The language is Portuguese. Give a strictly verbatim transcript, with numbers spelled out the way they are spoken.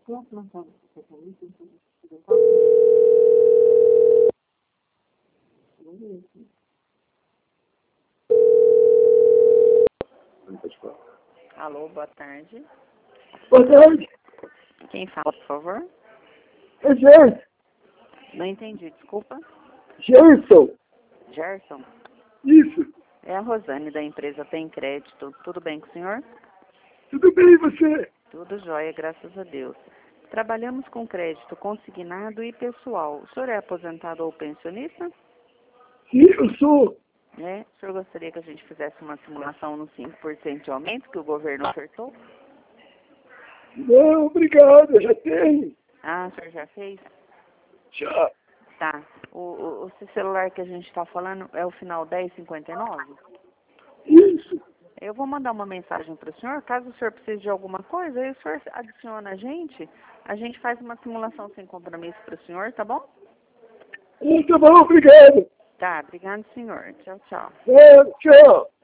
Alô, boa tarde. Boa tarde. Quem fala, por favor? É Gerson. Não entendi, desculpa. Gerson. Gerson? Isso. É a Rosane da empresa Tem Crédito. Tudo bem com o senhor? Tudo bem e você? Tudo jóia, graças a Deus. Trabalhamos com crédito consignado e pessoal. O senhor é aposentado ou pensionista? Sim, eu sou. É. O senhor gostaria que a gente fizesse uma simulação no cinco por cento de aumento que o governo ofertou? Não, obrigado, eu já tenho. Ah, o senhor já fez? Já. Tá. O, o, o celular que a gente está falando é o final dez cinquenta e nove? Isso. Eu vou mandar uma mensagem para o senhor. Caso o senhor precise de alguma coisa, aí o senhor adiciona a gente. A gente faz uma simulação sem compromisso para o senhor, tá bom? Muito bom, obrigado. Tá, obrigado, senhor. Tchau, tchau. É, tchau.